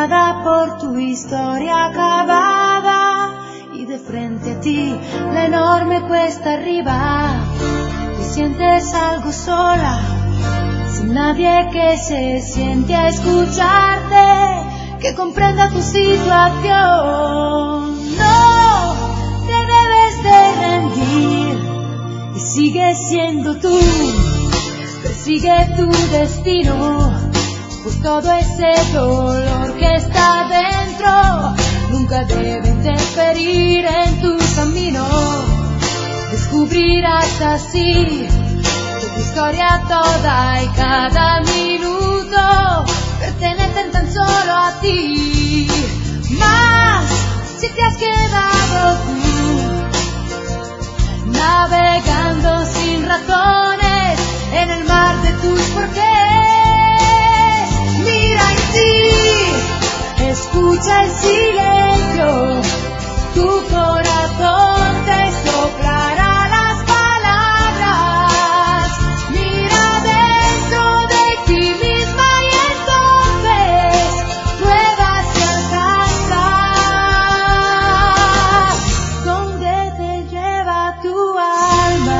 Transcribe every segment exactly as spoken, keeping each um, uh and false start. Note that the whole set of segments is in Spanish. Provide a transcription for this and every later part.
fascinada por tu historia acabada, y de frente a ti la enorme cuesta arriba. Te sientes algo sola, sin nadie que se siente a escucharte, que comprenda tu situación. No te debes de rendir y sigue siendo tú. Persigue tu destino, pues todo ese dolor que está dentro nunca debe interferir en tu camino. Descubrirás así que tu historia toda y cada minuto pertenecen tan solo a ti. Más si te has quedado tú navegando sin razones en el mar de tus porqués. Mira en ti, escucha el silencio, tu corazón te soplará las palabras. Mira dentro de ti misma y entonces pruebas y alcanzas donde te lleva tu alma.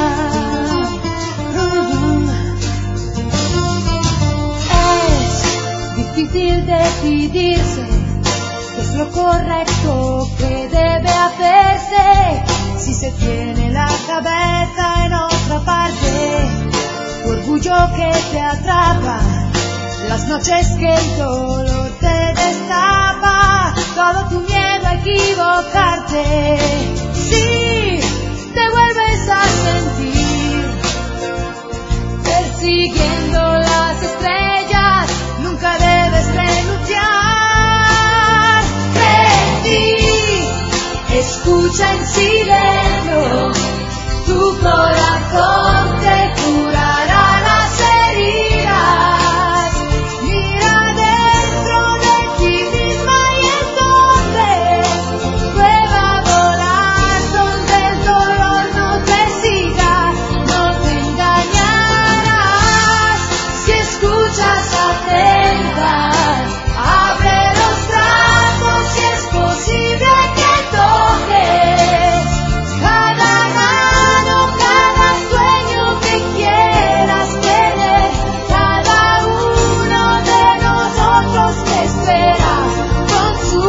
Difícil decidirse qué es lo correcto que debe hacerse si se tiene la cabeza en otra parte. Tu orgullo que te atrapa, las noches que el dolor te destapa, todo tu miedo a equivocarte. Si te vuelves a sentir persiguiendo las estrellas, nunca debes renunciar. Cree en ti, escucha en silencio, tu corazón te curará las heridas. Mira dentro de ti misma y entonces prueba a volar donde el dolor no te siga, no te engañarás si escuchas atenta. Abre los brazos si es posible que toques cada mano, cada sueño que quieras tener, cada uno de nosotros te espera con su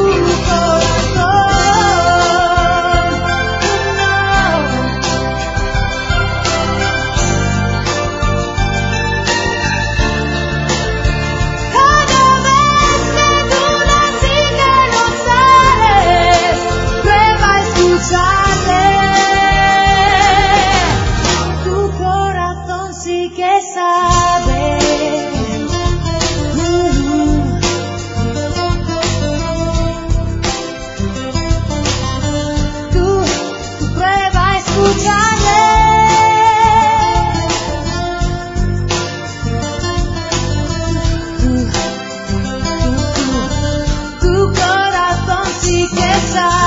corazón. No. Cada vez que dudas y que no sabes, prueba a escucharle. Tu corazón sí que sabe. Tú, tú prueba a escucharle. Tu, tu, tu, tu corazón sí que sabe.